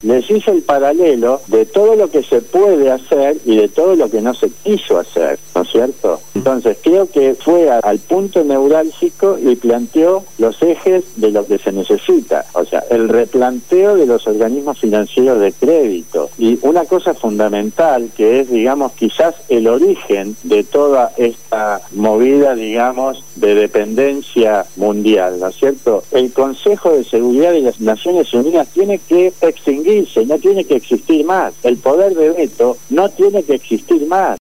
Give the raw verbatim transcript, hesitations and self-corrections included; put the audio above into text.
les hizo el paralelo de todo lo que se puede hacer y de todo lo que no se quiso hacer, ¿no es cierto? Entonces creo que fue a, al punto neurálgico y planteó los ejes de lo que se necesita, o sea, el replanteo de los organismos financieros de crédito. Y una cosa fundamental que es, digamos, quizás el origen de toda esta movida, digamos, de dependencia mundial, ¿no es cierto? El Consejo de Seguridad de las Naciones Unidas tiene que extinguirse, no tiene que existir más. El poder de veto no tiene que existir más.